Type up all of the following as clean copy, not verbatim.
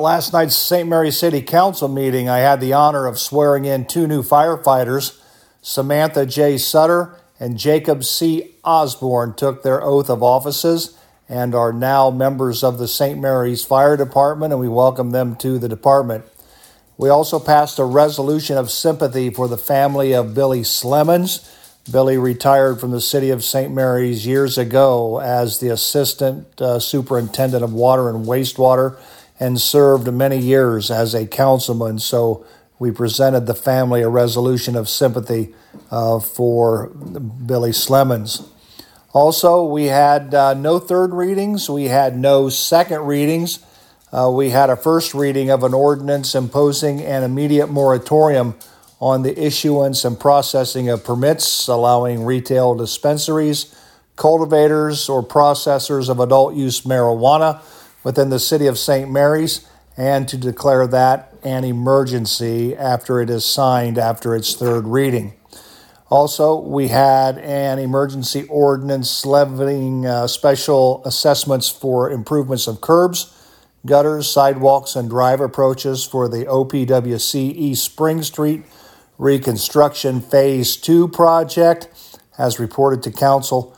last night's St. Mary's City Council meeting, I had the honor of swearing in two new firefighters. Samantha J. Sutter and Jacob C. Osborne took their oath of offices and are now members of the St. Mary's Fire Department, and we welcome them to the department. We also passed a resolution of sympathy for the family of Billy Slemons. Billy retired from the city of St. Mary's years ago as the assistant superintendent of water and wastewater and served many years as a councilman. So we presented the family a resolution of sympathy for Billy Slemons. Also, we had no third readings. We had no second readings. We had a first reading of an ordinance imposing an immediate moratorium on the issuance and processing of permits, allowing retail dispensaries, cultivators, or processors of adult use marijuana within the city of St. Mary's, and to declare that an emergency after it is signed after its third reading. Also, we had an emergency ordinance levying special assessments for improvements of curbs, gutters, sidewalks, and drive approaches for the OPWC East Spring Street Reconstruction Phase 2 project, as reported to council.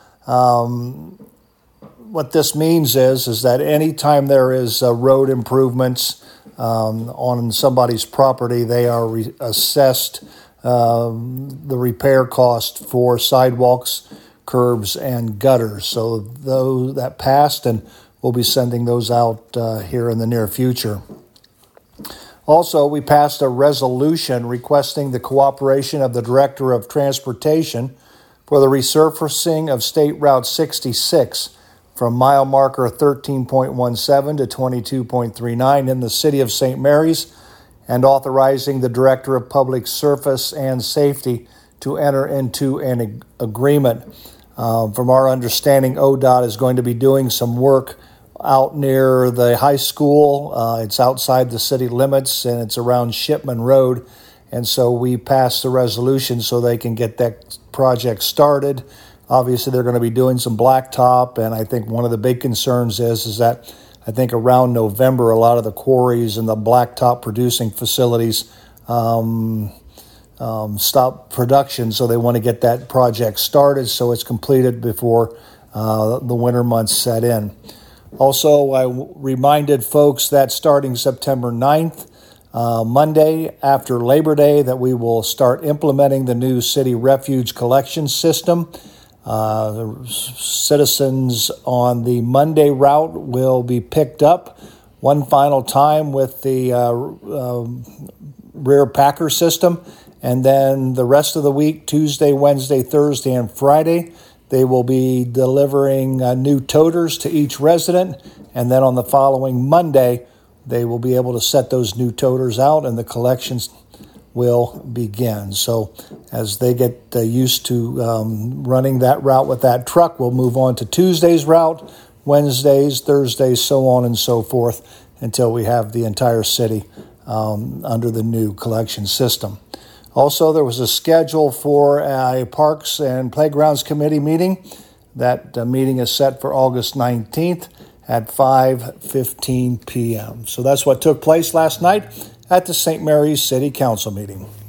What this means is that anytime there is road improvements on somebody's property, they are assessed the repair cost for sidewalks, curbs, and gutters. So those that passed, and we'll be sending those out here in the near future. Also, we passed a resolution requesting the cooperation of the Director of Transportation for the resurfacing of State Route 66 from mile marker 13.17 to 22.39 in the city of St. Mary's, and authorizing the Director of Public Surface and Safety to enter into an agreement. From our understanding, ODOT is going to be doing some work out near the high school. It's outside the city limits, and it's around Shipman Road. And so we passed the resolution so they can get that project started. Obviously, they're going to be doing some blacktop, and I think one of the big concerns is that I think around November, a lot of the quarries and the blacktop producing facilities stop production, so they want to get that project started so it's completed before the winter months set in. Also, I reminded folks that starting September 9th, Monday after Labor Day, that we will start implementing the new city refuge collection system. Citizens on the Monday route will be picked up one final time with the rear packer system, and then the rest of the week, Tuesday, Wednesday, Thursday, and Friday, they will be delivering new toters to each resident, and then on the following Monday, they will be able to set those new toters out, and the collections will begin. So as they get used to running that route with that truck, we'll move on to Tuesday's route, Wednesdays, Thursdays, so on and so forth, until we have the entire city under the new collection system. Also, there was a schedule for a Parks and Playgrounds Committee meeting. That meeting is set for August 19th at 5:15 p.m. So that's what took place last night at the St. Mary's City Council meeting.